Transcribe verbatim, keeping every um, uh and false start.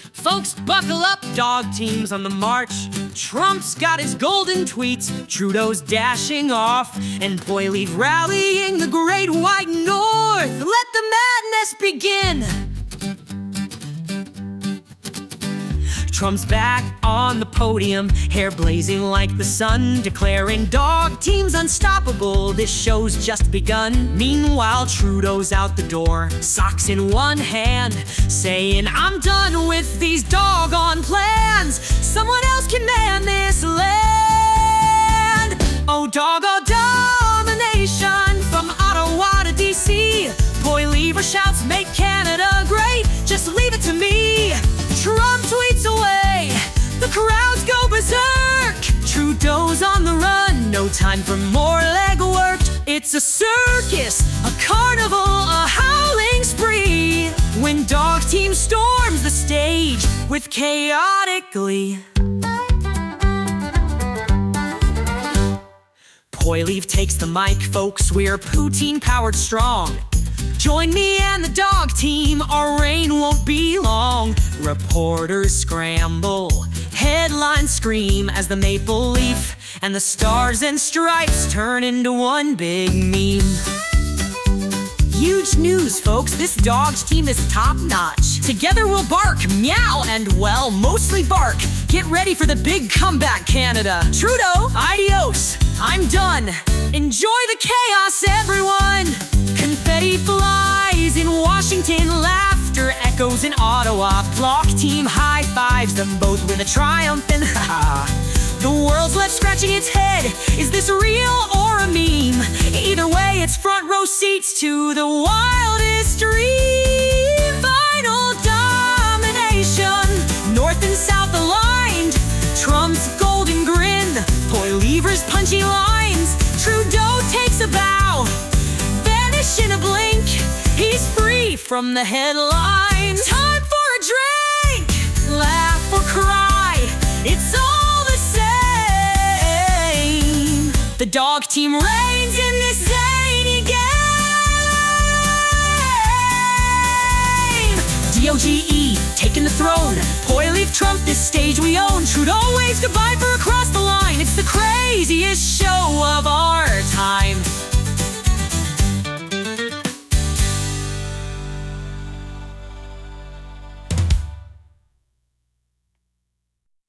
Folks, buckle up, dog teams on the march. Trump's got his golden tweets, Trudeau's dashing off, and Poilievre rallying the great white north. Let the madness begin! Trump's back on the podium, hair blazing like the sun, declaring dog teams unstoppable, this show's just begun. Meanwhile, Trudeau's out the door, socks in one hand, saying, I'm done with these doggone plans. Someone else can man this land. Oh, doggo domination from Ottawa to D C. Poilievre shouts, make Canada great, just leave it to me. Trump tweets away, the crowds go berserk. Trudeau's on the run, no time for more legwork. It's a circus, a carnival, a howling spree, when dog team storms the stage with chaotic glee. Poilievre takes the mic, folks, we're Poutine-powered strong. Join me and the dog team, our reign won't be long. Reporters scramble, headlines scream as the maple leaf and the stars and stripes turn into one big meme. Huge news, folks, this dog's team is top-notch. Together we'll bark, meow, and, well, mostly bark. Get ready for the big comeback, Canada. Trudeau, adios, I'm done. Enjoy the chaos, everyone. Confetti flies in Washington, laughter echoes in Ottawa. Block team high-fives them both with a triumphant ha-ha. The world's left scratching its head, is this real or a meme? Either way, it's front row seats to the wildest dream. Final domination, north and south aligned. Trump's golden grin, Poilievre's punchy lines. Trudeau takes a bow, vanish in a blink. He's free from the headlines. Time for a drink, laugh or cry, it's all the same. The dog team reigns in this zany game. D O G E, taking the throne. Poilievre, Trump, this stage we own. Trudeau waves goodbye for across the line. It's the craziest show of our